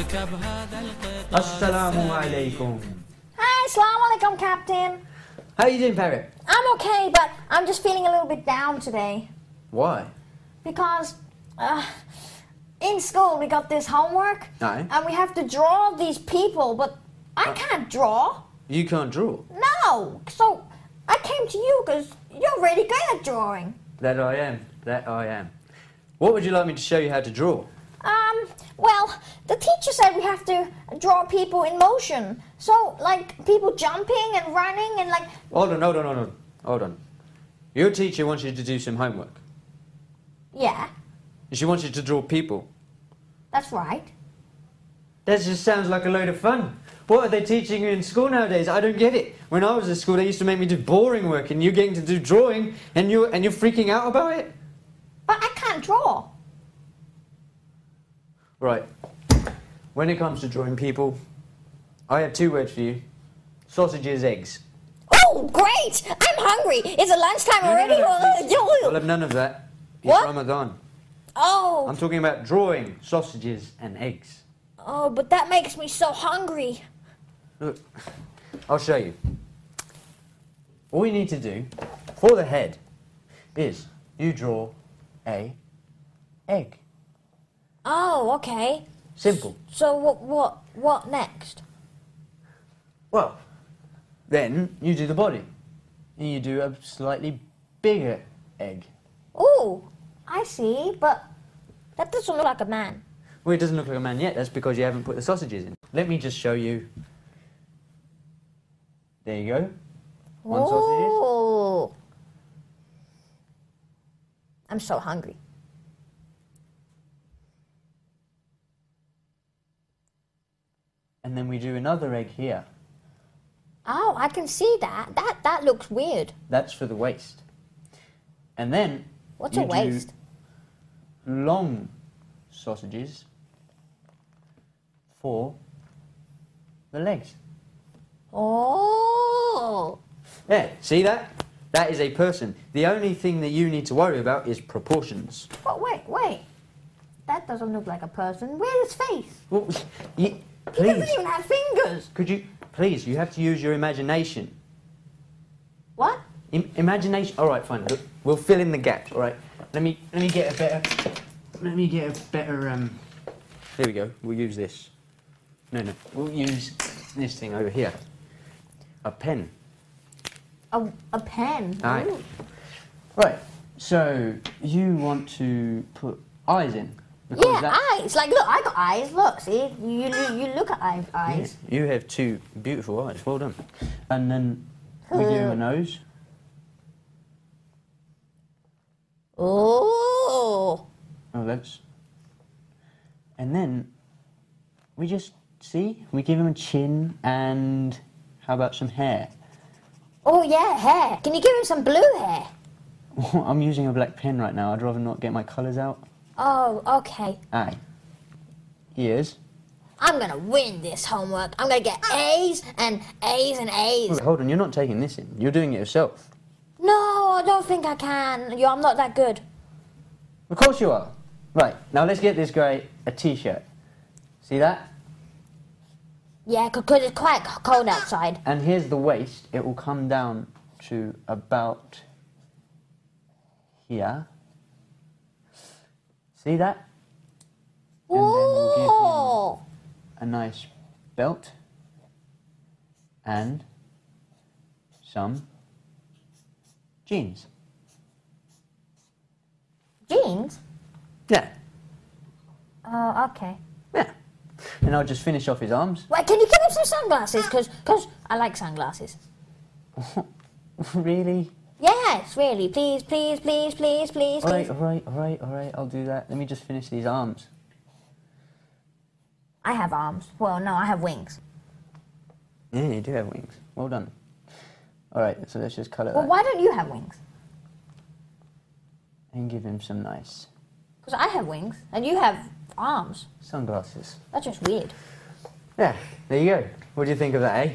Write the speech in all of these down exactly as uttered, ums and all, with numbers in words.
Assalamu alaikum. Hi, assalamu alaikum, Captain. How you doing, Parrot? I'm okay, but I'm just feeling a little bit down today. Why? Because uh, in school we got this homework. Aye. And we have to draw these people, but I Uh. can't draw. You can't draw. No. So I came to you because you're really good at drawing. That I am. That I am. What would you like me to show you how to draw? Um, well, the teacher said we have to draw people in motion. So, like, people jumping and running and, like... Hold on, hold on, hold on. Hold on. Your teacher wants you to do some homework. Yeah, She wants you to draw people. that's right. That just sounds like a load of fun. What are they teaching you in school nowadays? I don't get it. When I was at school, they used to make me do boring work, and you're getting to do drawing, and you're, and you're freaking out about it? But I can't draw. Right. When it comes to drawing people, I have two words for you. Sausages, eggs. Oh, great! I'm hungry. Is it lunchtime already? I'll have none of that. It's What? Ramadan. Oh, I'm talking about drawing sausages and eggs. oh, but that makes me so hungry. Look, I'll show you. All you need to do for the head is you draw a egg. Oh, okay. Simple. So what? What? What next? Well, then you do the body. And you do a slightly bigger egg. Oh, I see. But that doesn't look like a man. Well, it doesn't look like a man yet. That's because you haven't put the sausages in. Let me just show you. There you go. One sausages. Oh, I'm so hungry. And then we do another egg here. Oh, I can see that. That that looks weird. That's for the waist. And then What's you a waist? do long sausages for the legs. Oh. Yeah, see that? That is a person. The only thing that you need to worry about is proportions. But wait, wait. That doesn't look like a person. Where's his face? Well, you, He please, doesn't even have fingers. could you, please, you have to use your imagination. What? Im- imagination. All right, fine. Look, we'll fill in the gaps. All right. Let me let me get a better. Let me get a better. Um. There we go. We'll use this. No, no. We'll use this thing over here. A pen. A, a pen. Aye. Ooh. Right. So you want to put eyes in? Because Yeah, that- eyes. Like, look, I got eyes. Look, see? You you, you look at eyes. eyes. Yeah, you have two beautiful eyes. Well done. And then we give him a nose. Oh. Oh, that's. And then we just see. We give him a chin and how about some hair? Oh, yeah, hair. Can you give him some blue hair? I'm using a black pen right now. I'd rather not get my colours out. Oh, okay. Aye. Ears. I'm gonna win this homework. I'm gonna get A's and A's and A's. Wait, hold on, you're not taking this in. You're doing it yourself. No, I don't think I can. Yo, I'm not that good. Of course you are. Right, now let's get this guy a t-shirt. See that? Yeah, because it's quite c- cold outside. And here's the waist. It will come down to about here. See that? And then we'll give him Oh, a nice belt and some jeans. jeans? Yeah, Oh, okay. yeah. And I'll just finish off his arms. Wait, can you give him some sunglasses? Because cause I like sunglasses. Really? Yes, really. Please, please, please, please, please, All right, please. all right, all right, all right. I'll do that. Let me just finish these arms. I have arms. Well, no, I have wings. Yeah, you do have wings. Well done. All right, so let's just cut it Well, out why don't you have wings? and give him some nice Because I have wings and you have arms. sunglasses. That's just weird. Yeah, there you go. What do you think of that, eh?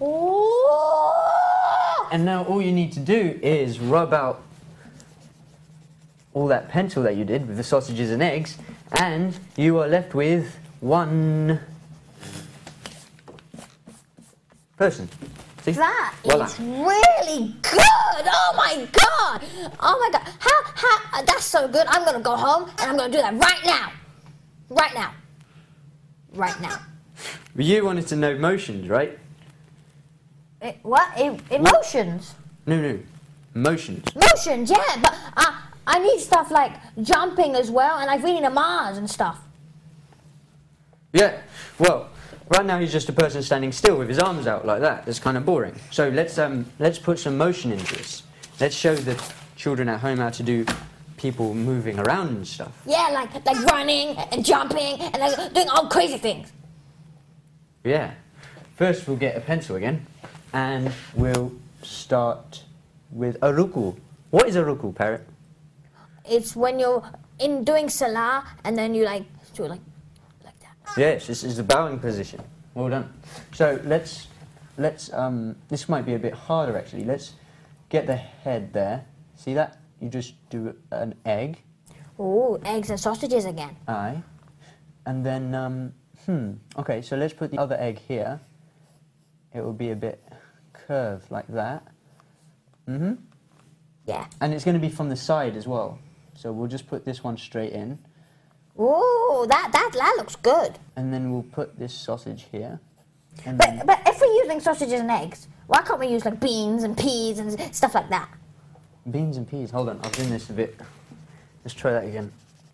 Oh! And now all you need to do is rub out all that pencil that you did with the sausages and eggs, and you are left with one person. See? That Voila. is really good. Oh my god. Oh my god. How how uh, that's so good. I'm gonna go home and I'm gonna do that right now. Right now. Right now. But you wanted to know motions, right? E- what? E- emotions. No, no. Motions. Motions, yeah, but uh, I need stuff like jumping as well, and like reading the Mars and stuff. Yeah. Well, right now he's just a person standing still with his arms out like that. That's kind of boring. So let's um let's put some motion into this. Let's show the children at home how to do people moving around and stuff. Yeah, like like running and jumping and like doing all crazy things. Yeah. First we'll get a pencil again, and we'll start with a ruku. What is a ruku, Parrot? It's when you're in doing salah and then you like do it like like that. Yes, this is the bowing position. Well done. So let's let's um this might be a bit harder actually. Let's get the head there. See that? You just do an egg. Oh, eggs and sausages again. Aye. And then um hmm. Okay, so let's put the other egg here. It will be a bit curved like that. Mm-hmm. Yeah. And it's going to be from the side as well. So we'll just put this one straight in. Ooh, that that that looks good. And then we'll put this sausage here. And then But but if we're using sausages and eggs, why can't we use like beans and peas and stuff like that? beans and peas. Hold on, I've done this a bit. Let's try that again.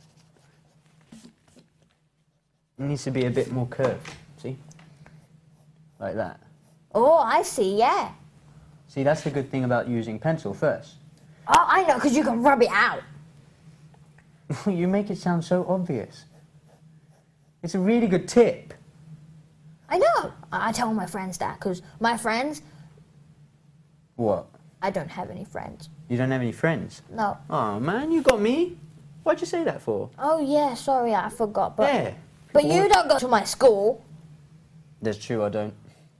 It needs to be a bit more curved. See? Like that. Oh, I see. Yeah. See, that's the good thing about using pencil first. Oh, I know, because you can rub it out. You make it sound so obvious. It's a really good tip. I know. I I tell my friends that because my friends, What? I don't have any friends. You don't have any friends? No. Oh man, you got me. Why'd you say that for? Oh yeah, sorry, I forgot. But Yeah. but People you want- don't go to my school. That's true, I don't.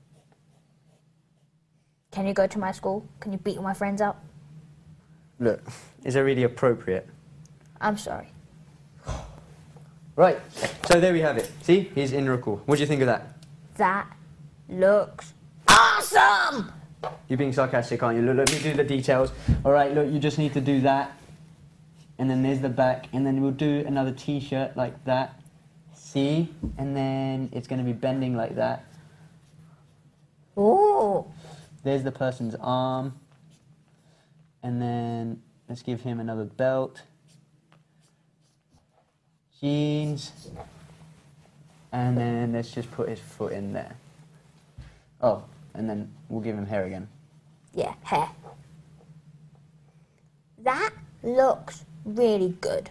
Can you go to my school? Can you beat my friends up? Look, is that really appropriate? I'm sorry. Right, so there we have it. See, he's in Ruku. What do you think of that? That looks awesome. You're being sarcastic, aren't you? Look, let me do the details. All right, look, you just need to do that. And then there's the back. And then we'll do another T-shirt like that. See? And then it's going to be bending like that. Ooh. There's the person's arm. And then let's give him another belt. Jeans. And then let's just put his foot in there. Oh, and then we'll give him hair again. Yeah, hair. That looks really good.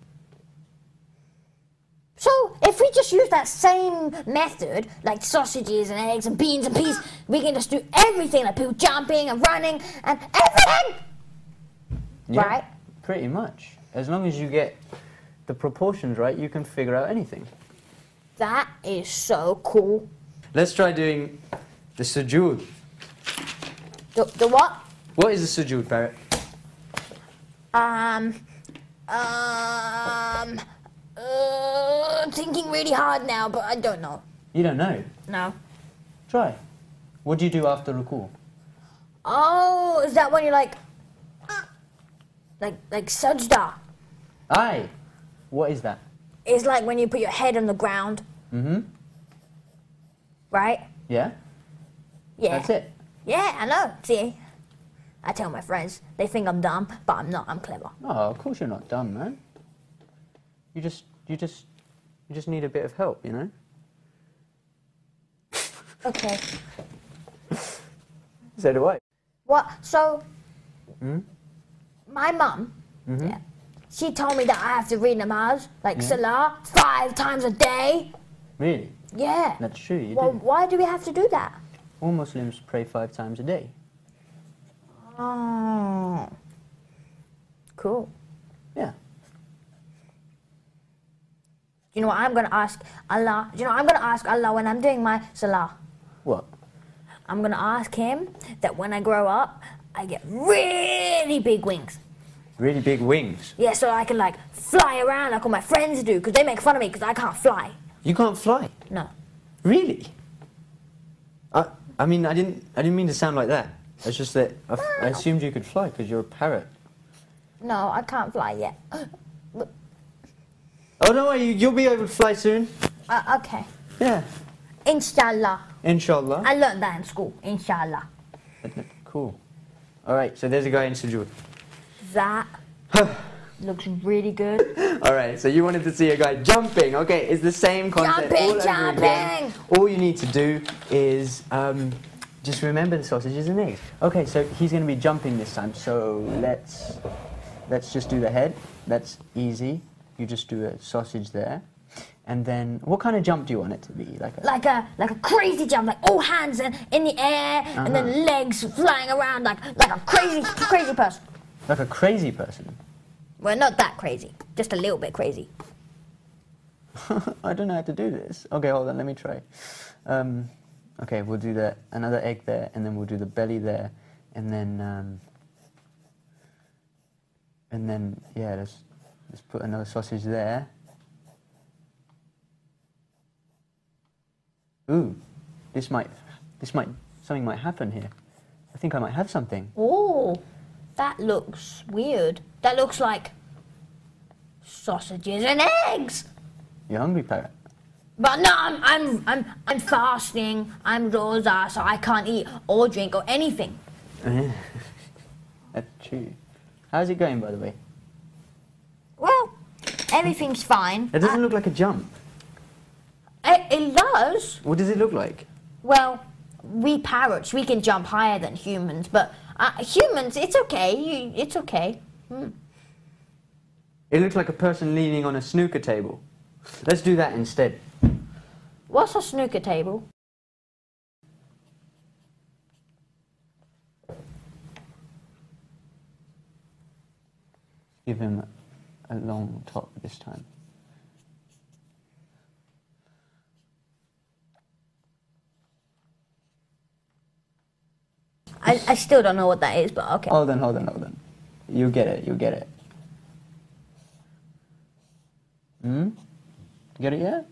So, if we just use that same method, like sausages and eggs and beans and peas, we can just do everything, like people jumping and running and everything! Yeah, Right? Pretty much. As long as you get the proportions right, you can figure out anything. That is so cool. Let's try doing the sujood. The, the what? What is the sujood, Parrot? Um, um, uh, I'm thinking really hard now, but I don't know. You don't know. No. Try. What do you do after ruku? Oh, is that when you're like, like, like sajda? Aye. What is that? It's like when you put your head on the ground, Mm-hmm. right? Yeah? Yeah. That's it. Yeah, I know. See, I tell my friends, they think I'm dumb, but I'm not. I'm clever. Oh, of course you're not dumb, man. You just, you just, you just need a bit of help, you know? Okay. So do I. What? So, Hmm? my mum, Mhm. yeah, she told me that I have to read namaz, like Yeah. salah, five times a day. Really? Yeah. That's true, you Well, do. why do we have to do that? All Muslims pray five times a day. Oh. Cool. Yeah. You know what? I'm gonna ask Allah. You know, I'm gonna ask Allah when I'm doing my salah. What? I'm gonna ask Him that when I grow up, I get really big wings. Really big wings. Yeah, so I can like fly around like all my friends do, because they make fun of me because I can't fly. You can't fly. No. Really? Uh, I mean, I didn't, I didn't mean to sound like that. It's just that I, f- I assumed you could fly because you're a parrot. No, I can't fly yet. Oh, don't worry, you, you'll be able to fly soon. Uh, okay. Yeah, Inshallah. inshallah. I learned that in school. Inshallah. Cool. All right, so there's a guy in sujood. That looks really good. All right, so you wanted to see a guy jumping. Okay, it's the same concept Jumping, all over jumping. again. All you need to do is um, just remember the sausages and eggs. Okay, so he's going to be jumping this time. So let's let's just do the head. That's easy. You just do a sausage there, and then what kind of jump do you want it to be? Like a Like a like a crazy jump, like all hands in, in the air, Uh-huh. and then legs flying around like like a crazy crazy person. like a crazy person. Well, not that crazy, just a little bit crazy. I don't know how to do this. Okay, hold on, let me try. Um, okay, we'll do the another egg there, and then we'll do the belly there, and then um, and then yeah, let's let's put another sausage there. Ooh, this might this might something might happen here. I think I might have something. Oh, that looks weird. That looks like sausages and eggs. You hungry, parrot? But no, I'm I'm I'm I'm fasting. I'm rosa, so I can't eat or drink or anything. That's true. How's it going, by the way? Well, everything's fine. It doesn't I- look like a jump. It, it does. What does it look like? Well, we parrots, we can jump higher than humans, but uh, humans, it's okay. You, it's okay. Hmm. It looks like a person leaning on a snooker table. Let's do that instead. What's a snooker table? Give him a long top this time. I, I still don't know what that is, but okay. Hold on, hold on, hold on. You get it, you get it. Hmm? Get it yet?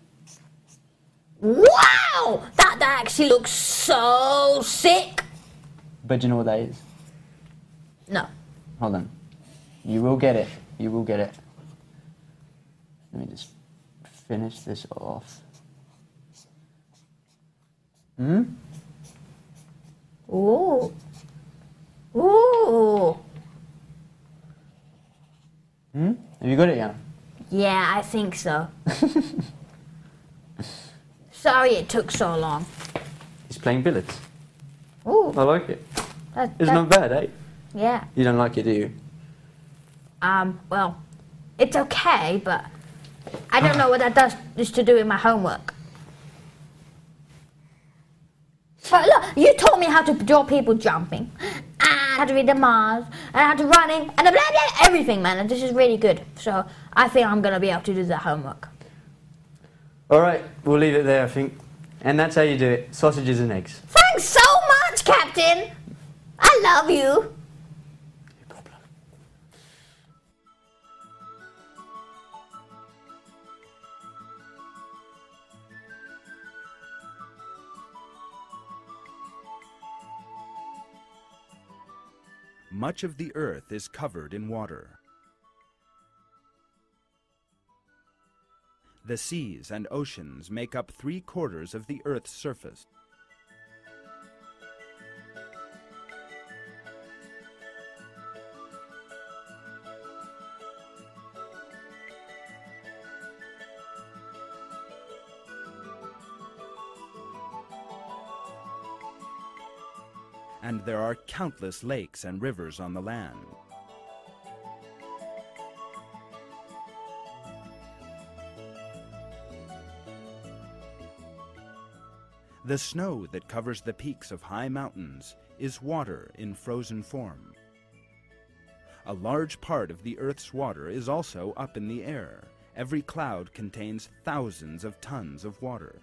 Wow! That, that actually looks so sick. But you know what that is? No. Hold on. You will get it. You will get it. Let me just finish this off. Hmm? Ooh. Ooh. Hmm? Have you got it yet? Yeah, I think so. Sorry it took so long. He's playing billiards. Ooh. I like it. That, It's that- not bad, eh? Yeah. You don't like it, do you? Um, well, it's okay, but I don't know what that does is to do with my homework. But look, you taught me how to draw people jumping, and how to read the Mars, and how to running, and blah, blah, blah, everything, man. And this is really good. So I think I'm going to be able to do the homework. All right, we'll leave it there, I think. And that's how you do it. Sausages and eggs. Thanks so much, Captain. I love you. No problem. Much of the earth is covered in water. The seas and oceans make up three quarters of the earth's surface. And there are countless lakes and rivers on the land. The snow that covers the peaks of high mountains is water in frozen form. A large part of the Earth's water is also up in the air. Every cloud contains thousands of tons of water.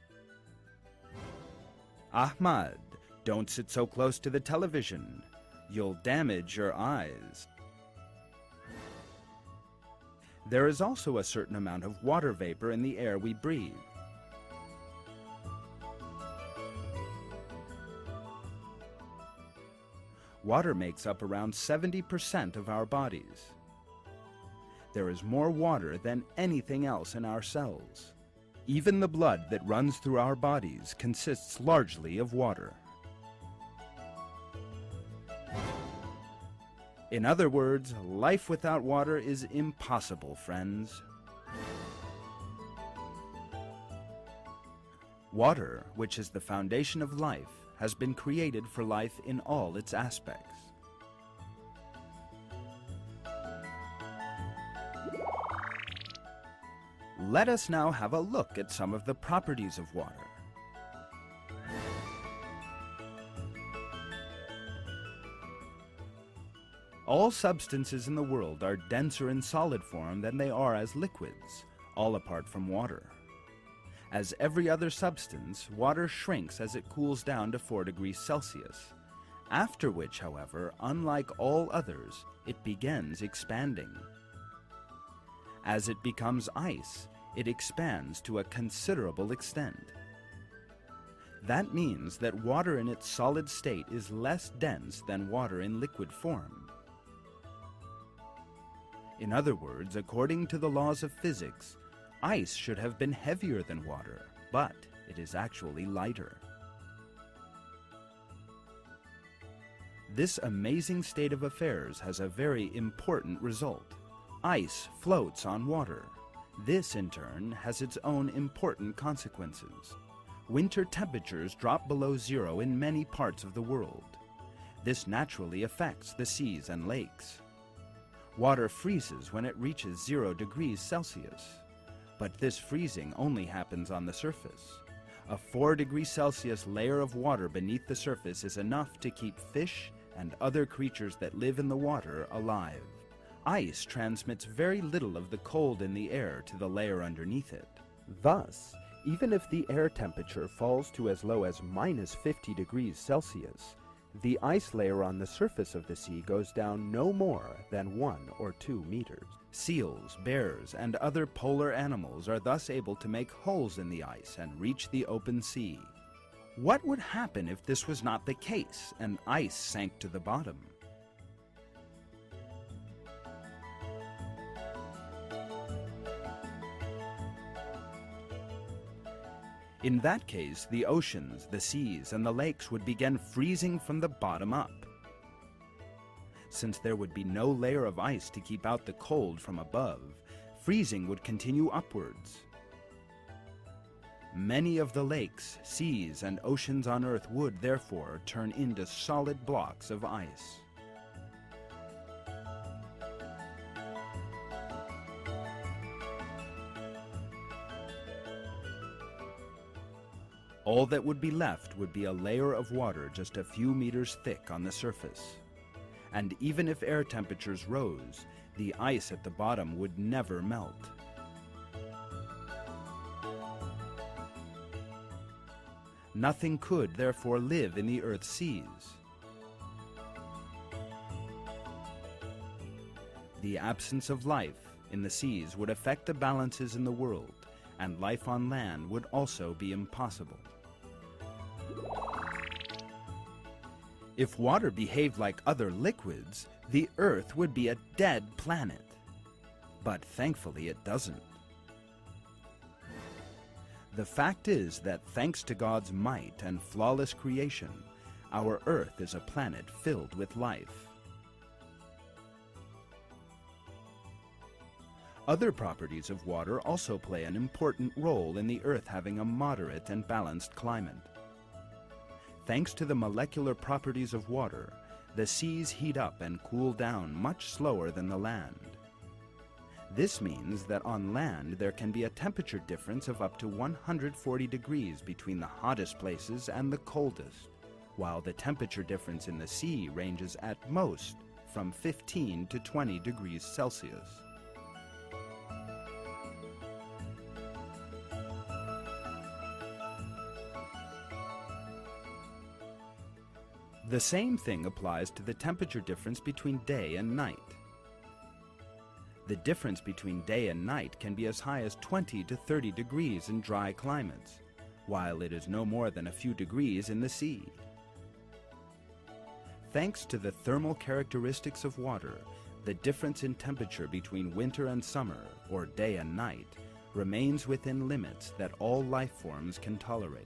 Ahmad, don't sit so close to the television. You'll damage your eyes. There is also a certain amount of water vapor in the air we breathe. Water makes up around seventy percent of our bodies. There is more water than anything else in our cells. Even the blood that runs through our bodies consists largely of water. In other words, life without water is impossible, friends. Water, which is the foundation of life, has been created for life in all its aspects. Let us now have a look at some of the properties of water. All substances in the world are denser in solid form than they are as liquids, all apart from water. As every other substance, water shrinks as it cools down to four degrees Celsius, after which, however, unlike all others, it begins expanding. As it becomes ice, it expands to a considerable extent. That means that water in its solid state is less dense than water in liquid form. In other words, according to the laws of physics, ice should have been heavier than water, but it is actually lighter. This amazing state of affairs has a very important result. Ice floats on water. This, in turn, has its own important consequences. Winter temperatures drop below zero in many parts of the world. This naturally affects the seas and lakes. Water freezes when it reaches zero degrees Celsius. But this freezing only happens on the surface. A four degree Celsius layer of water beneath the surface is enough to keep fish and other creatures that live in the water alive. Ice transmits very little of the cold in the air to the layer underneath it. Thus, even if the air temperature falls to as low as minus fifty degrees Celsius, the ice layer on the surface of the sea goes down no more than one or two meters. Seals, bears, and other polar animals are thus able to make holes in the ice and reach the open sea. What would happen if this was not the case and ice sank to the bottom? In that case, the oceans, the seas, and the lakes would begin freezing from the bottom up. Since there would be no layer of ice to keep out the cold from above, freezing would continue upwards. Many of the lakes, seas, and oceans on Earth would, therefore, turn into solid blocks of ice. All that would be left would be a layer of water just a few meters thick on the surface. And even if air temperatures rose, the ice at the bottom would never melt. Nothing could, therefore, live in the Earth's seas. The absence of life in the seas would affect the balances in the world, and life on land would also be impossible. If water behaved like other liquids, the Earth would be a dead planet. But thankfully it doesn't. The fact is that thanks to God's might and flawless creation, our Earth is a planet filled with life. Other properties of water also play an important role in the Earth having a moderate and balanced climate. Thanks to the molecular properties of water, the seas heat up and cool down much slower than the land. This means that on land there can be a temperature difference of up to one hundred forty degrees between the hottest places and the coldest, while the temperature difference in the sea ranges at most from fifteen to twenty degrees Celsius. The same thing applies to the temperature difference between day and night. The difference between day and night can be as high as twenty to thirty degrees in dry climates, while it is no more than a few degrees in the sea. Thanks to the thermal characteristics of water, the difference in temperature between winter and summer, or day and night, remains within limits that all life forms can tolerate.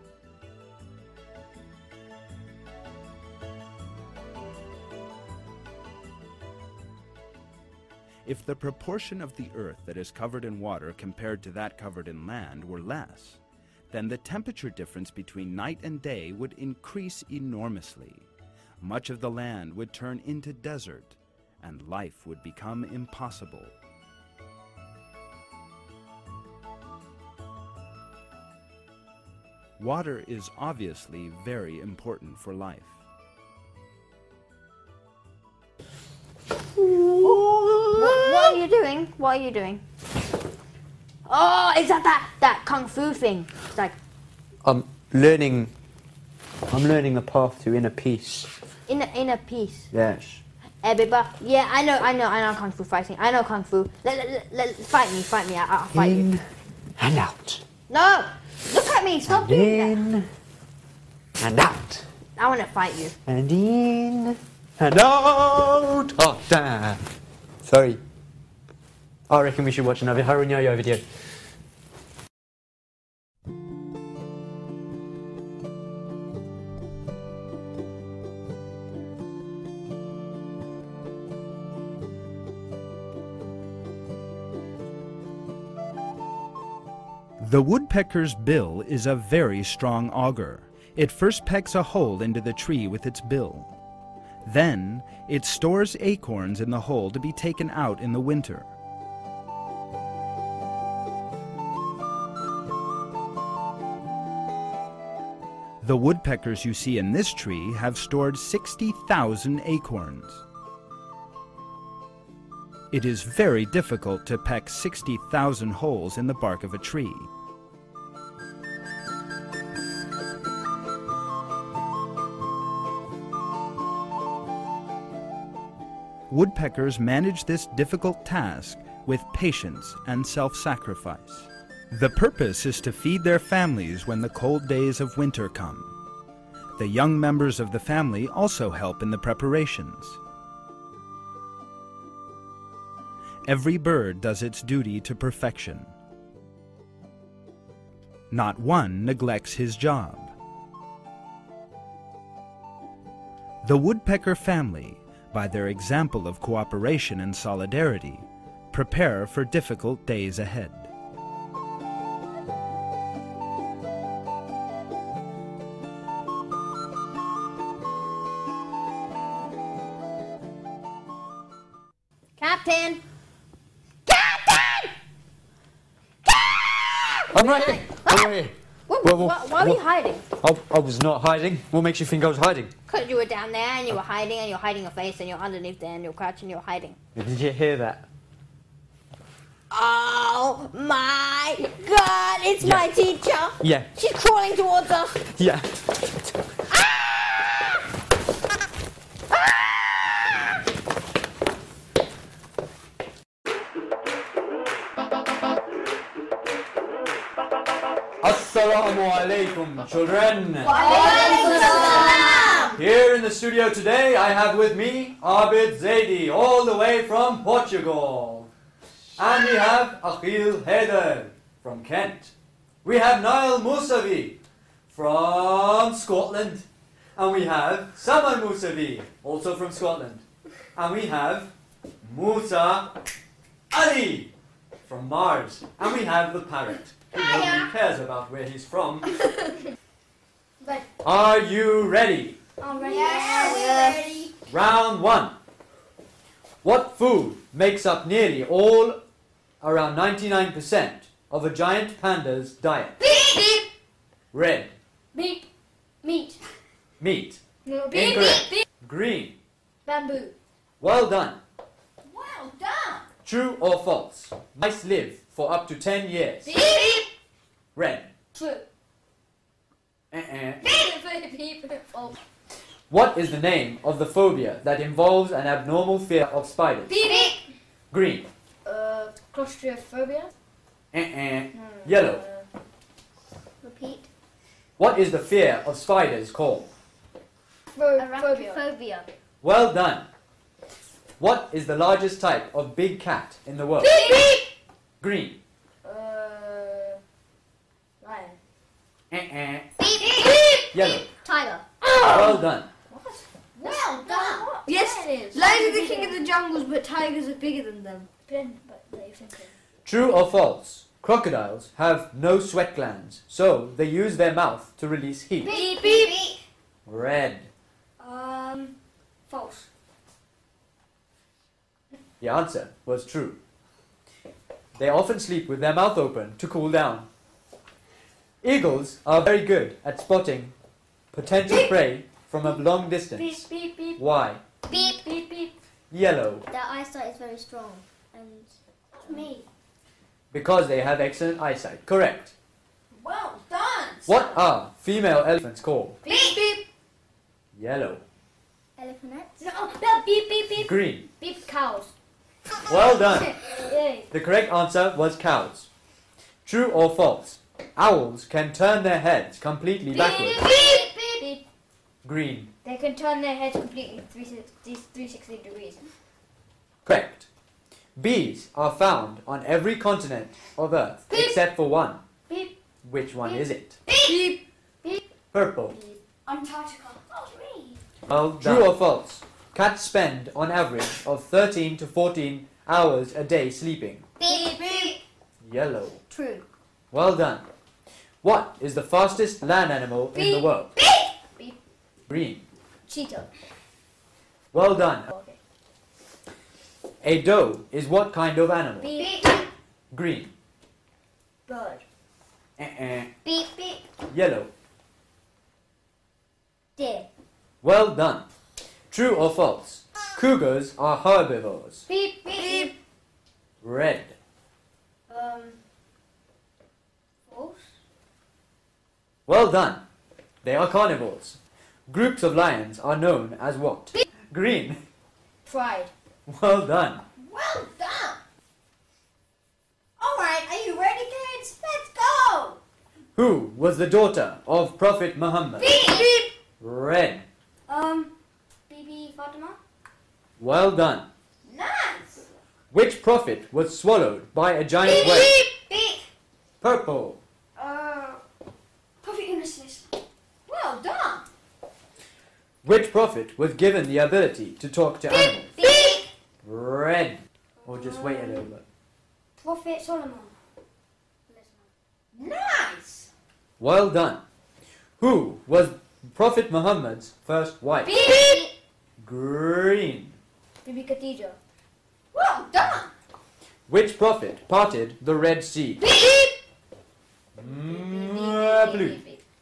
If the proportion of the Earth that is covered in water compared to that covered in land were less, then the temperature difference between night and day would increase enormously. Much of the land would turn into desert, and life would become impossible. Water is obviously very important for life. What, what are you doing? What are you doing? Oh, is that that, that kung fu thing? It's like I'm learning. I'm learning the path to inner peace. inner inner peace. Yes. Everybody, yeah, I know, I know, I know kung fu fighting. I know kung fu. Let, let, let, let- fight me, fight me. I, I'll fight you. In and out. No, look at me. Stop doing that. In and out. I want to fight you. And in and out. Oh, damn. Sorry. I reckon we should watch another Harun Yo-Yo video. The woodpecker's bill is a very strong auger. It first pecks a hole into the tree with its bill. Then, it stores acorns in the hole to be taken out in the winter. The woodpeckers you see in this tree have stored sixty thousand acorns. It is very difficult to peck sixty thousand holes in the bark of a tree. Woodpeckers manage this difficult task with patience and self-sacrifice. The purpose is to feed their families when the cold days of winter come. The young members of the family also help in the preparations. Every bird does its duty to perfection. Not one neglects his job. The woodpecker family, by their example of cooperation and solidarity, prepare for difficult days ahead. Captain! Captain! I'm right here. I'm right here. What, Well, well, why, why were you well- hiding? I, I was not hiding. What makes you think I was hiding? Because you were down there and you were hiding and you're hiding your face and you're underneath there and you're crouching, you're hiding. Did you hear that? Oh my god, it's Yeah. my teacher! Yeah. She's crawling towards us! Yeah. Assalamu alaikum, children. Here in the studio today, I have with me Abid Zaidi, all the way from Portugal. And we have Akhil Haider from Kent. We have Niall Musavi from Scotland. And we have Saman Musavi, also from Scotland. And we have Musa Ali from Mars. And we have the parrot, who nobody cares about where he's from. But Are you ready? already. Yes. Round one. What food makes up nearly all, around ninety-nine percent, of a giant panda's diet? Beep, Red. beep, meat. Meat. No, beep, Incorrect. beep, beep. Green. Bamboo. Well done. Well done. True or false? Mice live for up to ten years. Beep, beep. Red. True. Uh-uh. Beep, beep, beep. Oh. What is the name of the phobia that involves an abnormal fear of spiders? Beep, beep. Green. Uh, claustrophobia. Uh-uh. Yellow. Repeat. What is the fear of spiders called? Arachnophobia. Arachnophobia. Well done. What is the largest type of big cat in the world? Beep, beep. Green. Uh, lion. Eh-eh. Beep, beep. Yellow. Tiger. Well done. Well done. Yes, Yeah, it is. lions are the king of the jungles, but tigers are bigger than them. Ben, but they think so. True or false? Crocodiles have no sweat glands, so they use their mouth to release heat. Beep, beep, beep. Red. Um, false. The answer was true. They often sleep with their mouth open to cool down. Eagles are very good at spotting potential prey from a long distance. Beep, beep, beep. Why? Beep. Beep, beep. Yellow. Their eyesight is very strong. And Me. Because they have excellent eyesight. Correct. Well done. What are female elephants called? Beep, beep. Yellow. elephanets. No, no, beep, beep, beep. Green. Beep cows. Well done. Yay. The correct answer was cows. True or false? Owls can turn their heads completely Beep, backwards. beep, beep, beep. Green. They can turn their heads completely three hundred sixty degrees. Correct. Bees are found on every continent of Earth Beep. except for one. Beep, Which one Beep. is it? beep, beep. Purple. Beep. Antarctica. Oh, me. Well done. True or false? Cats spend on average of thirteen to fourteen hours a day sleeping. Beep, beep. Yellow. True. Well done. What is the fastest land animal in the Beep. world? Beep. Beep. Green. Cheetah. Well done. Okay. A doe is what kind of animal? Beep, beep. Green. Bird. Eh-eh. Beep, beep. Yellow. Deer. Well done. True or false? Cougars are herbivores. Beep, beep. Red. Um, false. Well done. They are carnivores. Groups of lions are known as what? Green. Pride. Well done. Well done. All right, are you ready, kids? Let's go. Who was the daughter of Prophet Muhammad? Beep, beep. Red. Um, Bibi Fatima. Well done. Nice. Which prophet was swallowed by a giant Beep, whale? beep, beep. Purple. Uh, Prophet Yunus. Well done. Which prophet was given the ability to talk to animals? Beep. Red. Or just wait a little bit. Prophet Solomon. Nice. Well done. Who was Prophet Muhammad's first wife? Beep, beep. Green. Bibi Khadija. Well done. Which prophet parted the Red Sea? Beep, beep. Mm, blue.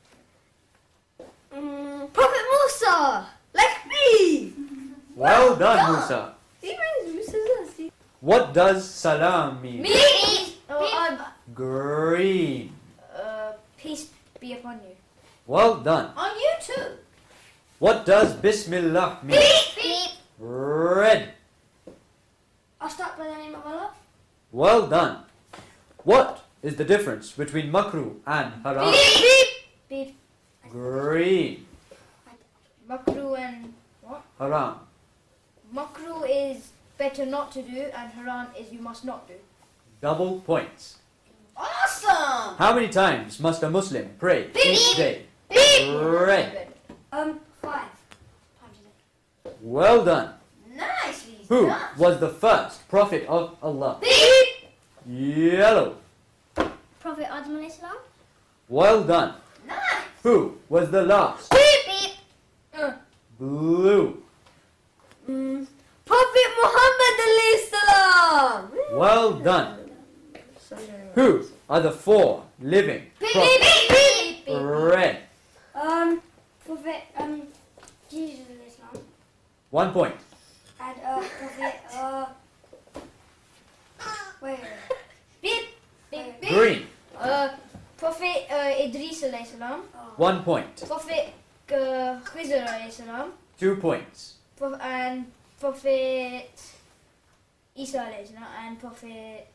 Mm, Prophet Musa. Like me. Well done, Musa. He brings Musa. What does salam mean? Beep, beep. Oh, Green. uh, uh, peace be upon you. Well done. On you too. What does Bismillah mean? Beep, beep. Red. I'll start by the name of Allah. Well done. What is the difference between makruh and haram? Beep, beep. Beep. Green. Makruh and what? Haram. Makruh is better not to do, and haram is you must not do. Double points. Awesome. How many times must a Muslim pray each day? Beep. Red. Um, five. Times a day. Well done. Nicely Who done. was the first prophet of Allah? Beep. Yellow. Prophet Adam alayhi salam. Well done. Nice. Who was the last? Beep, beep. Uh, Blue. Mm, Prophet Muhammad alayhi salam. Well done. Who are the four living beep, prophets? beep, beep, beep, beep. Red. Um, Prophet, um, Jesus alayhi salam. One point. And, uh, Prophet, uh, wait, wait. Beep, beep, beep. Green. Uh, Prophet, uh, Idris alayhi salam. One point. Prophet, uh, Khizr alayhi salam. Two points. Pro- and Prophet Isa alayhi salam. And Prophet,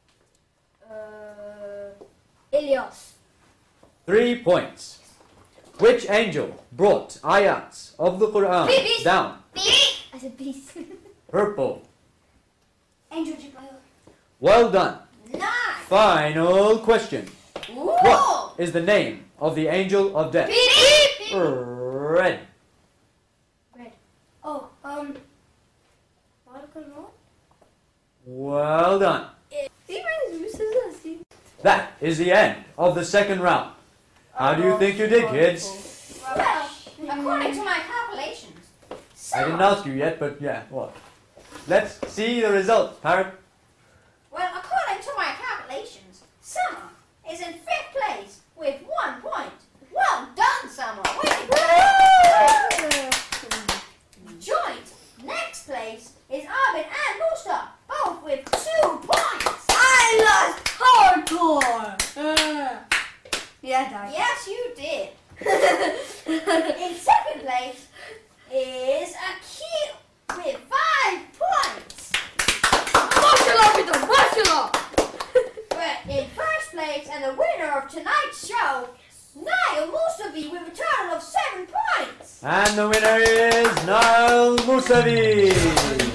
uh, Ilyas. Three points. Which angel brought ayats of the Quran Beep. down? I said beast. Purple. Angel Jibril. Well done. Nine. Final question. Ooh. What is the name of the angel of death? Beep, beep, beep. Red. Red. Oh, um. Malcolm Moore? Well done. Well, That is the end of the second round. How do you think you did, kids? Well, according to my calculations, I didn't summer. ask you yet, but yeah, what? Let's see the results, Parrot. Well, according to my calculations, Summer is in fifth place with one point. Well done, Summer. Way to go. Joint next place is Arvin and Booster, both with two points. I lost hardcore. Uh, yeah, Dad. Yes, you did. In second place is Akil with five points. Martial Peter, martial But in first place and the winner of tonight's show, Niall Musavi with a total of seven points. And the winner is Niall Musavi.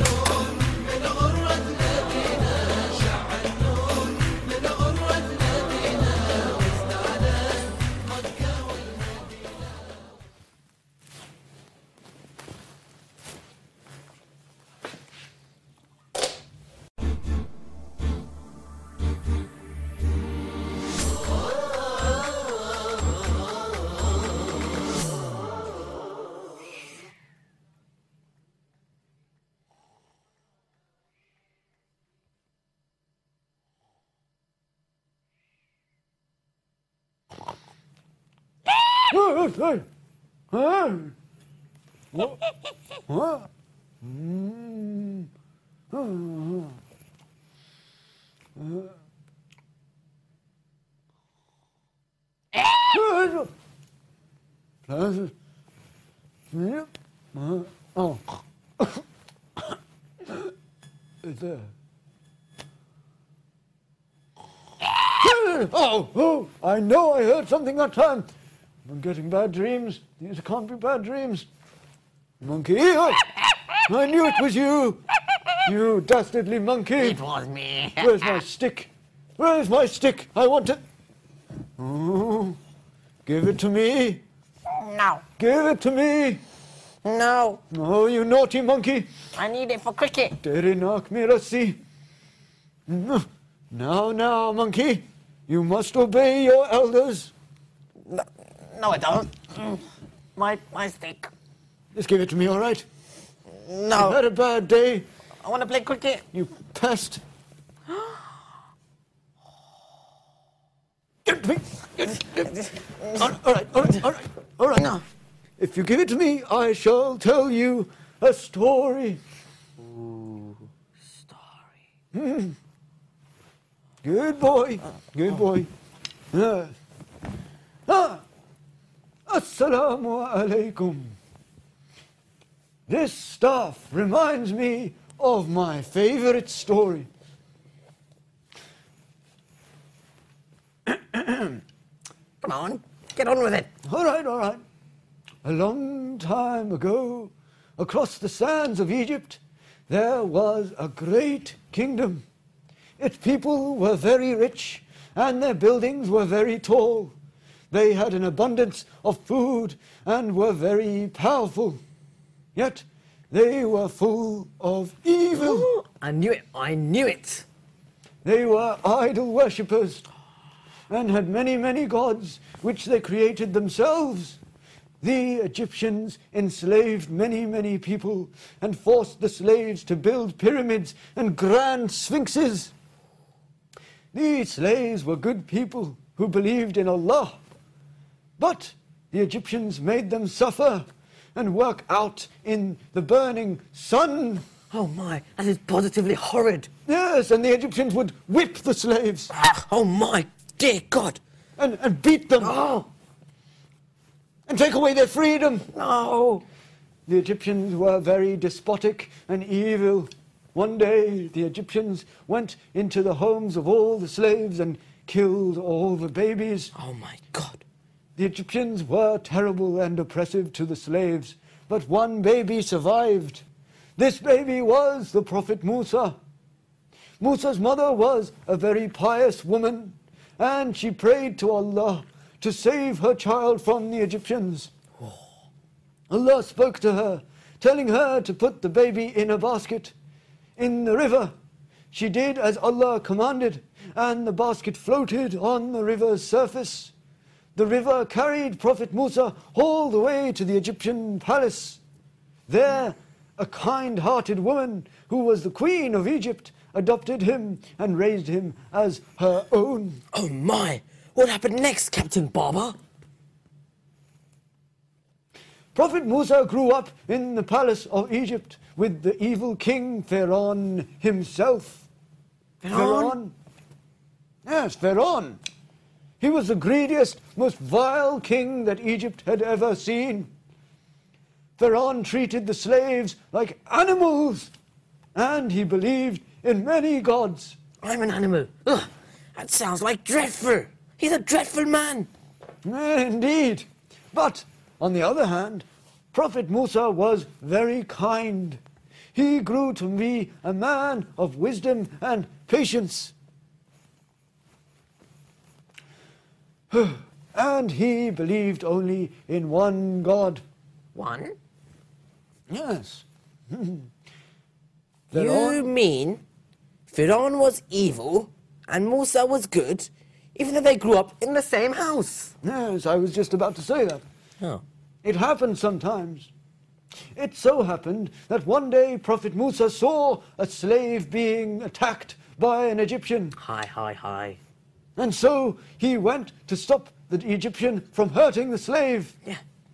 Hey, hey. What? What? Mm. Uh. Uh. Pleasure. Yeah. Uh. Oh. Is there? Oh, oh, I know I heard something that time. I'm getting bad dreams. These can't be bad dreams. Monkey, I, I knew it was you. You dastardly monkey. It was me. Where's my stick? Where's my stick? I want it. Oh, give it to me. No, Give it to me. no, Oh, you naughty monkey. I need it for cricket. Tere naak mera si. Now, now, monkey. You must obey your elders. No, no I don't. Mm. My, my stick. Just give it to me, all right? You No, had a bad day, I want to play cricket. you pest. Give it to me. All all right, all right, all right, all right. No. If you give it to me, I shall tell you a story. Story. Good boy, good boy. Uh, ah, Assalamu alaikum. This stuff reminds me of my favorite story. Come on, get on with it. All right, all right. A long time ago, across the sands of Egypt, there was a great kingdom. Its people were very rich, and their buildings were very tall. They had an abundance of food and were very powerful. Yet they were full of evil. I knew it, I knew it. They were idol worshippers and had many, many gods which they created themselves. The Egyptians enslaved many, many people and forced the slaves to build pyramids and grand sphinxes. These slaves were good people who believed in Allah. But the Egyptians made them suffer and work out in the burning sun. Oh my, that is positively horrid. Yes, and the Egyptians would whip the slaves Oh my, dear God. and, and beat them Oh, and take away their freedom. no. The Egyptians were very despotic and evil. One day, the Egyptians went into the homes of all the slaves and killed all the babies. Oh my God. The Egyptians were terrible and oppressive to the slaves, but one baby survived. This baby was the Prophet Musa. Musa's mother was a very pious woman, and she prayed to Allah to save her child from the Egyptians. Allah spoke to her, telling her to put the baby in a basket in the river. She did as Allah commanded, and the basket floated on the river's surface. The river carried Prophet Musa all the way to the Egyptian palace. There, a kind-hearted woman, who was the queen of Egypt, adopted him and raised him as her own. Oh my! What happened next, Captain Barber? Prophet Musa grew up in the palace of Egypt with the evil king Pharaoh himself. Pharaoh? Yes, Pharaoh. He was the greediest, most vile king that Egypt had ever seen. Pharaoh treated the slaves like animals, and he believed in many gods. I'm an animal. Ugh, that sounds like dreadful. He's a dreadful man. Indeed. But, on the other hand, Prophet Musa was very kind. He grew to be a man of wisdom and patience. And he believed only in one God. One? Yes. You Pharaoh- mean Pharaoh was evil and Musa was good, even though they grew up in the same house? Yes, I was just about to say that. Oh. It happens sometimes. It so happened that one day Prophet Musa saw a slave being attacked by an Egyptian. Hi, hi, hi. And so he went to stop the Egyptian from hurting the slave. Yeah.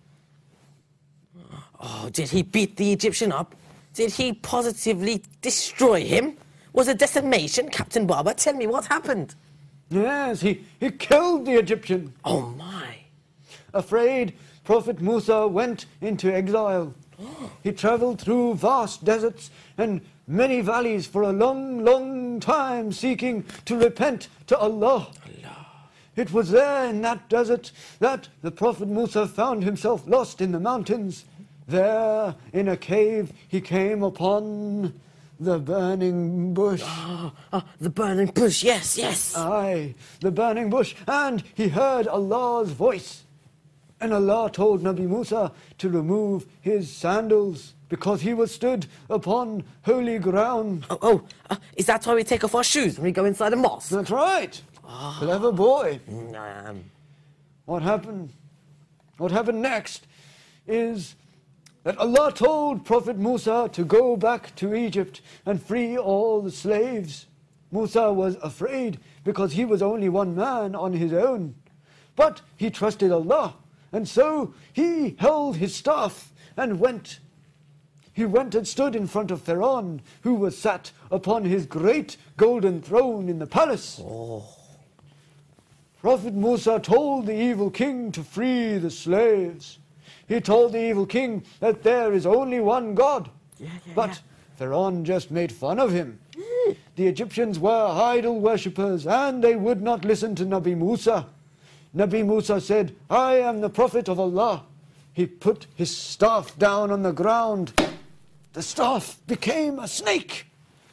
Oh, did he beat the Egyptian up? Did he positively destroy him? Was it decimation, Captain Barber? Tell me what happened. Yes, he, he killed the Egyptian. Oh my. Afraid, Prophet Musa went into exile. He traveled through vast deserts and many valleys for a long, long time, seeking to repent to Allah. Allah. It was there in that desert that the Prophet Musa found himself lost in the mountains. There, in a cave, he came upon the burning bush. Oh, oh, the burning bush, yes, yes. Aye, the burning bush, and he heard Allah's voice. And Allah told Nabi Musa to remove his sandals because he was stood upon holy ground. Oh, oh uh, is that why we take off our shoes when we go inside a mosque? That's right. Clever boy. Um, What happened? What happened next is that Allah told Prophet Musa to go back to Egypt and free all the slaves. Musa was afraid because he was only one man on his own. But he trusted Allah, and so he held his staff and went. He went and stood in front of Pharaoh, who was sat upon his great golden throne in the palace. Prophet Musa told the evil king to free the slaves. He told the evil king that there is only one God. Yeah, yeah, but yeah. Pharaoh just made fun of him. The Egyptians were idol worshippers, and they would not listen to Nabi Musa. Nabi Musa said, I am the prophet of Allah. He put his staff down on the ground. The staff became a snake.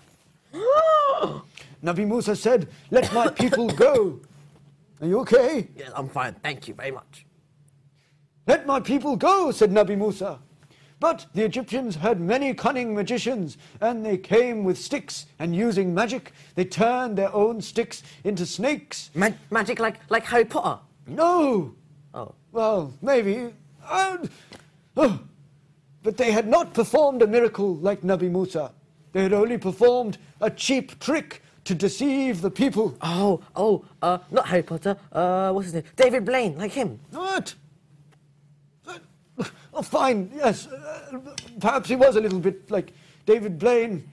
Nabi Musa said, let my people go. Are you okay? yes, I'm fine, thank you very much. Let my people go, said Nabi Musa. But the Egyptians had many cunning magicians, and they came with sticks, and using magic, they turned their own sticks into snakes. Ma- magic like, like Harry Potter? No! Oh. Well, maybe. Uh, oh. But they had not performed a miracle like Nabi Musa. They had only performed a cheap trick to deceive the people. Oh, oh, uh, not Harry Potter, uh, what's his name? David Blaine, like him. What? Oh, fine, yes. Uh, perhaps he was a little bit like David Blaine.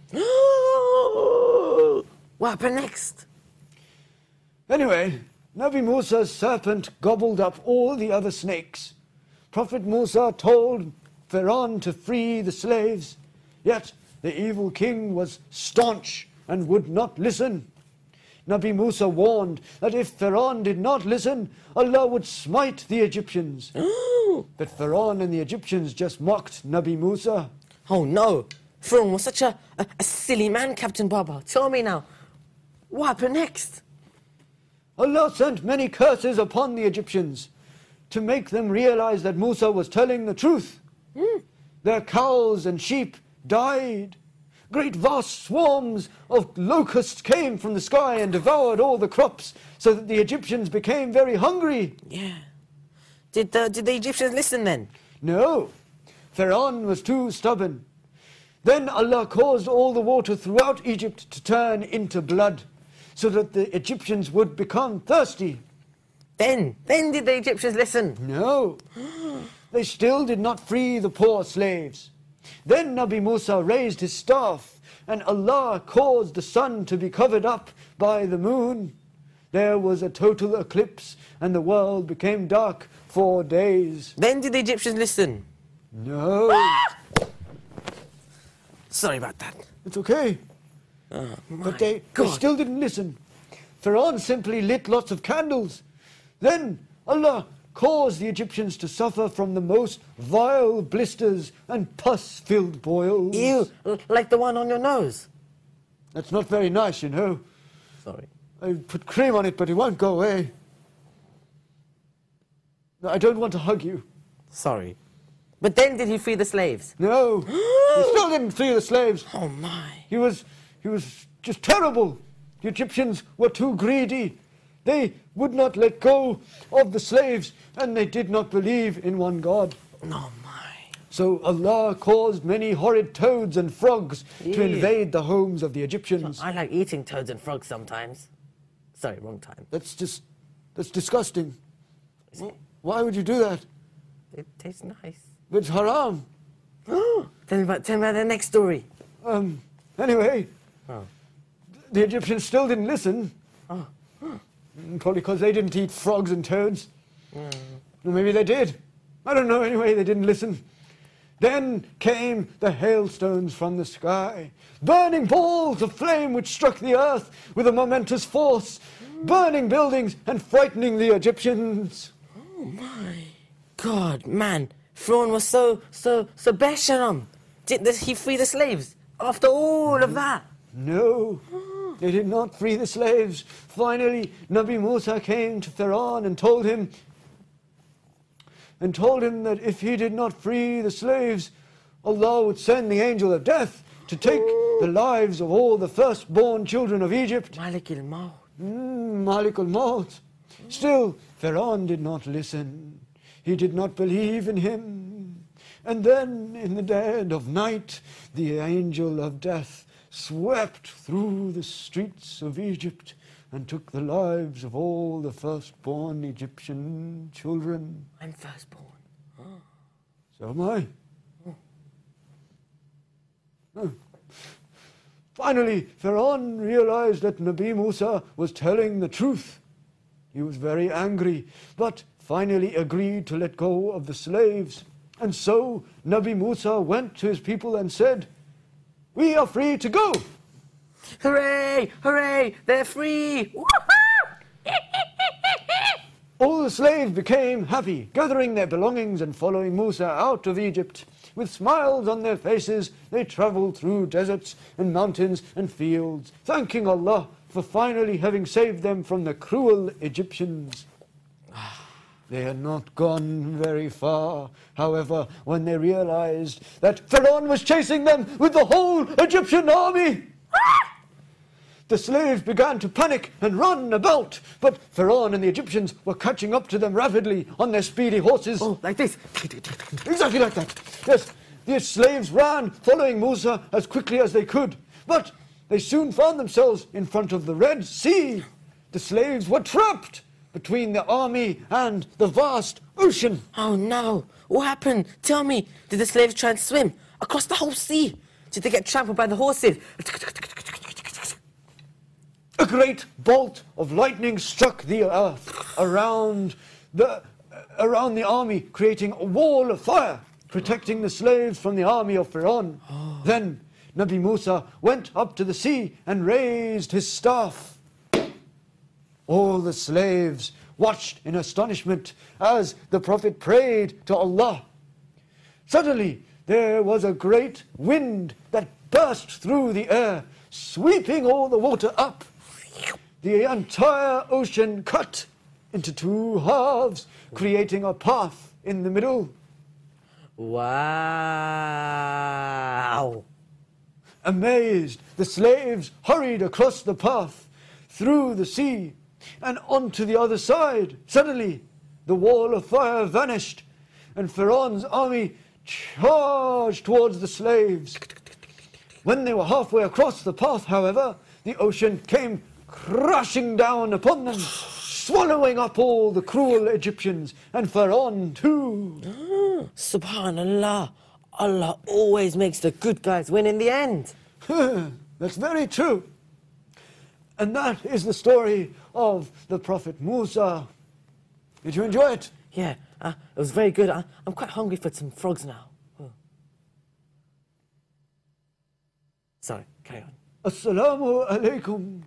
What happened next? Anyway, Nabi Musa's serpent gobbled up all the other snakes. Prophet Musa told Pharaoh to free the slaves, yet the evil king was staunch and would not listen. Nabi Musa warned that if Pharaoh did not listen, Allah would smite the Egyptians. But Pharaoh and the Egyptians just mocked Nabi Musa. Oh no, Pharaoh was such a, a, a silly man, Captain Baba. Tell me now, what happened next? Allah sent many curses upon the Egyptians to make them realize that Musa was telling the truth. Mm. Their cows and sheep died. Great vast swarms of locusts came from the sky and devoured all the crops, so that the Egyptians became very hungry. Yeah. Did the, did the Egyptians listen then? No, Pharaoh was too stubborn. Then Allah caused all the water throughout Egypt to turn into blood, so that the Egyptians would become thirsty. Then, then did the Egyptians listen? No, they still did not free the poor slaves. Then Nabi Musa raised his staff, and Allah caused the sun to be covered up by the moon. There was a total eclipse, and the world became dark for days. Then did the Egyptians listen? No, Sorry about that. it's okay. Oh, my But they, they God. still didn't listen. Pharaoh simply lit lots of candles. Then Allah caused the Egyptians to suffer from the most vile blisters and pus-filled boils. Ew, l- like the one on your nose. That's not very nice, you know. Sorry. I put cream on it, but it won't go away. No, I don't want to hug you. Sorry. But then did he free the slaves? No, he still didn't free the slaves. Oh my. He was, he was just terrible. The Egyptians were too greedy. They would not let go of the slaves, and they did not believe in one God. Oh my. So Allah caused many horrid toads and frogs to Ew. invade the homes of the Egyptians. I like eating toads and frogs sometimes. Sorry, wrong time. That's just, that's disgusting. Why would you do that? It tastes nice. It's haram. tell me about tell me about the next story. Um, anyway, Oh. the Egyptians still didn't listen. Oh. Mm, Probably because they didn't eat frogs and toads. Or maybe they did. I don't know. Anyway, they didn't listen. Then came the hailstones from the sky, burning balls of flame which struck the earth with a momentous force, burning buildings and frightening the Egyptians. Oh my God, man. Pharaoh was so, so, so besharam. Did this, he free the slaves after all of that? No, they did not free the slaves. Finally, Nabi Musa came to Pharaoh and told him, and told him that if he did not free the slaves, Allah would send the angel of death to take the lives of all the firstborn children of Egypt. Malik al-Maut. Mm, Malik al-Maut. Still, Pharaoh did not listen. He did not believe in him. And then, in the dead of night, the angel of death swept through the streets of Egypt and took the lives of all the firstborn Egyptian children. I'm firstborn. So am I. Oh. Finally, Pharaoh realized that Nabi Musa was telling the truth. He was very angry, but finally agreed to let go of the slaves. And so Nabi Musa went to his people and said, "We are free to go." Hooray! Hooray! They're free! All the slaves became happy, gathering their belongings and following Musa out of Egypt. With smiles on their faces, they traveled through deserts and mountains and fields, thanking Allah for finally having saved them from the cruel Egyptians. They had not gone very far, however, when they realized that Pharaoh was chasing them with the whole Egyptian army. The slaves began to panic and run about, but Pharaoh and the Egyptians were catching up to them rapidly on their speedy horses. Oh, like this. Exactly like that. Yes, the slaves ran, following Musa as quickly as they could, but they soon found themselves in front of the Red Sea. The slaves were trapped between the army and the vast ocean. Oh no! What happened? Tell me. Did the slaves try and swim across the whole sea? Did they get trampled by the horses? A great bolt of lightning struck the earth around the, around the army, creating a wall of fire, protecting the slaves from the army of Pharaoh. Then Nabi Musa went up to the sea and raised his staff. All the slaves watched in astonishment as the Prophet prayed to Allah. Suddenly, there was a great wind that burst through the air, sweeping all the water up. The entire ocean cut into two halves, creating a path in the middle. Wow. Amazed, the slaves hurried across the path, through the sea, and onto the other side. Suddenly, the wall of fire vanished, and Pharaoh's army charged towards the slaves. When they were halfway across the path, however, the ocean came crashing down upon them, swallowing up all the cruel Egyptians, and Pharaoh too. Subhanallah. Allah always makes the good guys win in the end. That's very true. And that is the story of the Prophet Musa. Did you enjoy it? Yeah, uh, it was very good. I, I'm quite hungry for some frogs now. Oh. Sorry, carry on. Assalamu alaikum.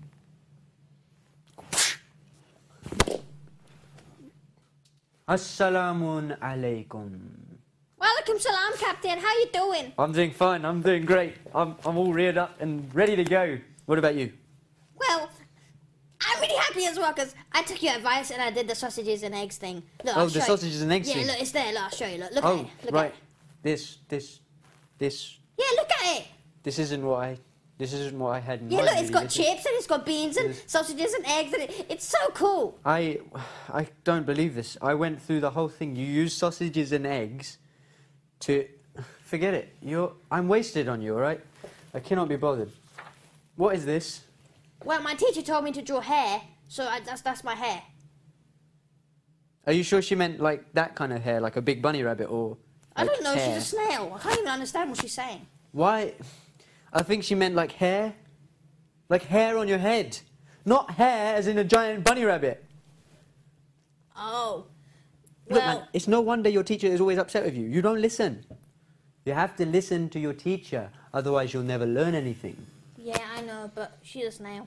Assalamun alaikum. Walaikum salam, Captain. How you doing? I'm doing fine. I'm doing great. I'm, I'm all reared up and ready to go. What about you? Well, I'm really happy as well because I took your advice and I did the sausages and eggs thing. Look, Oh, I'll the show sausages you. and eggs Yeah, thing. look, it's there. Look, I'll show you. Look, look Oh, at it. Look right. At it. This, this, this, Yeah, look at it. this isn't what I, this isn't what I had in Yeah, mind. look, it's really. got This is- chips and it's got beans and this- sausages and eggs and it, it's so cool. I, I don't believe this. I went through the whole thing. You use sausages and eggs to, forget it. You're, I'm wasted on you, all right? I cannot be bothered. What is this? Well, my teacher told me to draw hair, so I, that's that's my hair. Are you sure she meant like that kind of hair, like a big bunny rabbit, or? I like don't know. hair? She's a snail. I can't even understand what she's saying. Why? I think she meant like hair, like hair on your head, not hair as in a giant bunny rabbit. Oh. Look, Well, man, it's no wonder your teacher is always upset with you. You don't listen. You have to listen to your teacher, otherwise you'll never learn anything. yeah, I know, but she's a snail.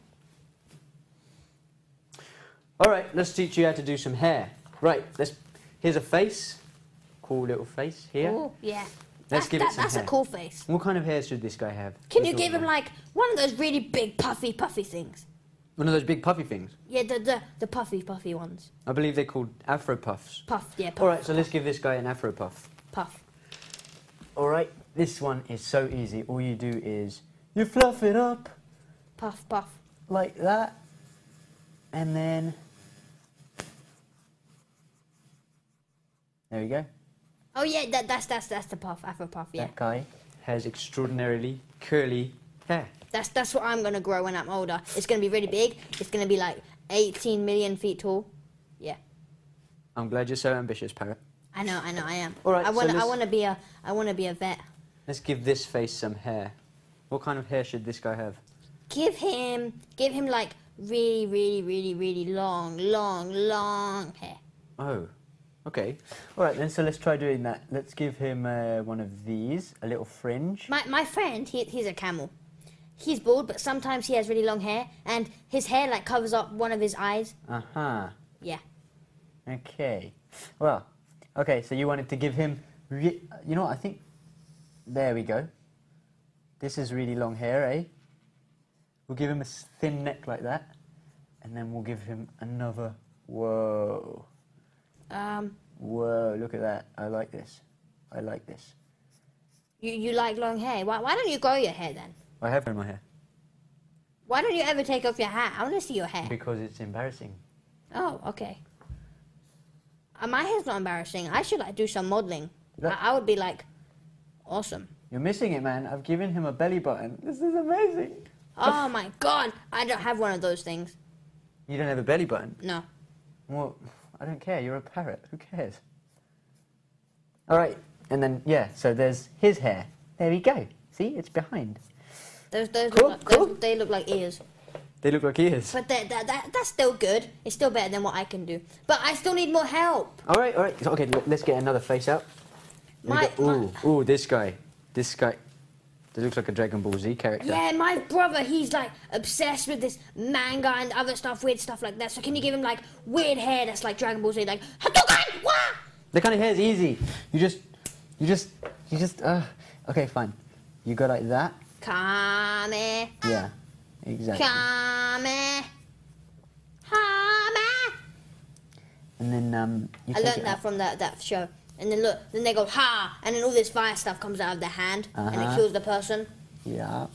All right, let's teach you how to do some hair. Right, let's. Here's a face, cool little face here. Oh, yeah. Let's That- give that- it some That's hair. a cool face. What kind of hair should this guy have? Can We're you give talking him about? like one of those really big puffy puffy things? one of those big puffy things? Yeah, the the, the puffy puffy ones. I believe they're called Afro puffs. Puff, yeah, puff. All right, so let's give this guy an Afro puff. Puff. All right, this one is so easy. All you do is you fluff it up Puff, puff. like that, and then there we go. Oh yeah, that, that's that's that's the puff, Afro puff. Yeah, That guy has extraordinarily curly hair. that's that's what I'm gonna grow when I'm older. It's gonna be really big. It's gonna be like eighteen million feet tall. Yeah, I'm glad you're so ambitious, Parrot. I know, I know, I am. All right, I so wanna, I let's- wanna be a, I wanna be a vet. Let's give this face some hair. What kind of hair should this guy have? Give him, give him like really, really, really, really long, long, long hair. Oh, okay. All right then, so let's try doing that. Let's give him uh, one of these, a little fringe. My my friend, he, he's a camel. He's bald, but sometimes he has really long hair, and his hair like covers up one of his eyes. Uh-huh. Yeah. Okay. Well, okay, so you wanted to give him... Re you know what, I think... There we go. This is really long hair, eh? We'll give him a s- thin neck like that. And then we'll give him another... Whoa. Um, Whoa, look at that. I like this. I like this. you you like long hair? Why why don't you grow your hair then? I have in my hair. Why don't you ever take off your hat? I want to see your hair. Because it's embarrassing. Oh, okay. Uh, my hair's not embarrassing. I should like do some modeling. Look. I, I would be like, awesome. You're missing it, man. I've given him a belly button. This is amazing. Oh my god, I don't have one of those things. You don't have a belly button? No. Well, I don't care. You're a parrot. Who cares? All right. And then, yeah, so there's his hair. There we go. See? It's behind. Those those Cool, look like, cool. those, they look like ears. They look like ears. But that, that, that that's still good. It's still better than what I can do. But I still need more help. All right, all right. So, okay, l- let's get another face out. There we My- go. Ooh, ooh, this guy. This guy. This looks like a Dragon Ball Z character. Yeah, my brother, he's like obsessed with this manga and other stuff, weird stuff like that. So can you give him like weird hair that's like Dragon Ball Z, like Hadouken! Wah! The kind of hair is easy. You just, you just, you just. Uh, okay, fine. You go like that. Kame. Yeah, exactly. Kame. Hame. And then um, you I take learned it that out. from that, that show. And then look, then they go ha, and then all this fire stuff comes out of their hand, and it Uh-huh. kills the person. Yeah.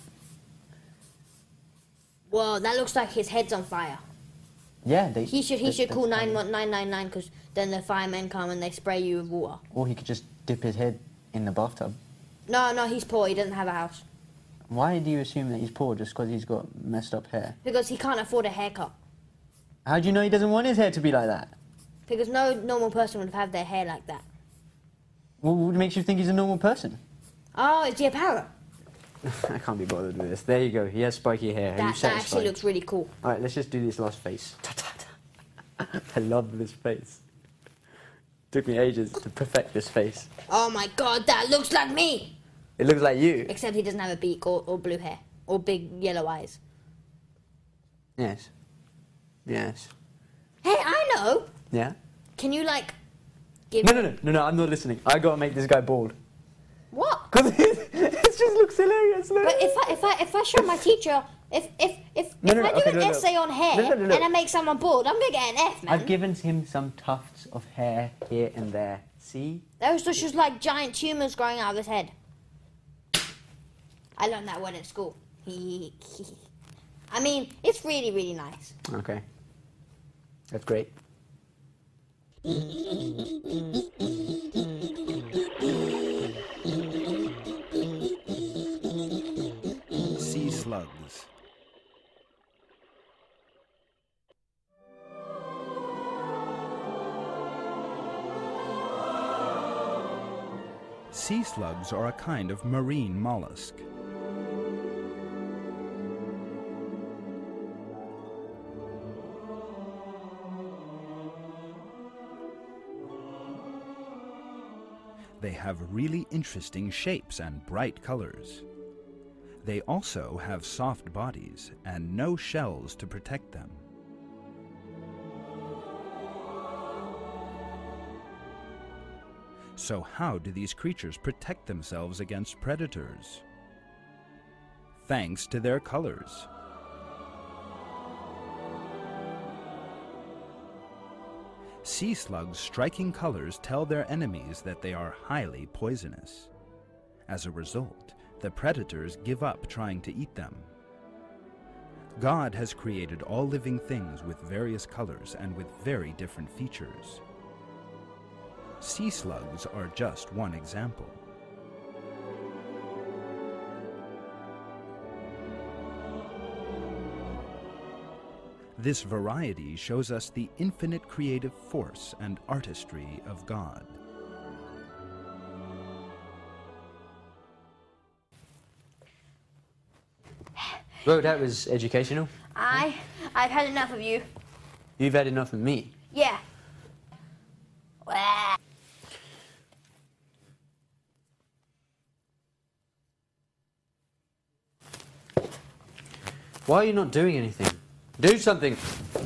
Whoa, that looks like his head's on fire. Yeah, they. He should he that's- should call that's nine fine. one nine nine nine because then the firemen come and they spray you with water. Or he could just dip his head in the bathtub. No, no, he's poor. He doesn't have a house Why do you assume that he's poor just because he's got messed up hair? because he can't afford a haircut. How do you know he doesn't want his hair to be like that? Because no normal person would have their hair like that. Well, what makes you think he's a normal person? Oh, it's your parrot. I can't be bothered with this. There you go. He has spiky hair. Are you That, that satisfied? actually looks really cool. All right, let's just do this last face. I love this face. Took me ages to perfect this face. Oh my god, that looks like me! It looks like you. Except he doesn't have a beak or, or blue hair or big yellow eyes. Yes. Yes. Hey, I know! Yeah? Can you like give No, no, no, no, no, I'm not listening. I gotta make this guy bald. What? Because it, it just looks hilarious. Look. But if I if I if I show my teacher if if if, No, if no, no, I do okay, an no, no. essay on hair No, no, no, no. and I make someone bald, I'm gonna get an F, man. I've given him some tufts of hair here and there. See? Those are just like giant tumors growing out of his head. I learned that word in school. I mean, it's really, really nice. Okay. That's great. Sea slugs. Sea slugs are a kind of marine mollusk. They have really interesting shapes and bright colors. They also have soft bodies and no shells to protect them. So how do these creatures protect themselves against predators? Thanks to their colors. Sea slugs' striking colors tell their enemies that they are highly poisonous. As a result, the predators give up trying to eat them. God has created all living things with various colors and with very different features. Sea slugs are just one example. This variety shows us the infinite creative force and artistry of God. Well, that was educational. I, I've had enough of you. You've had enough of me. Yeah. Wah. Why are you not doing anything? Do something.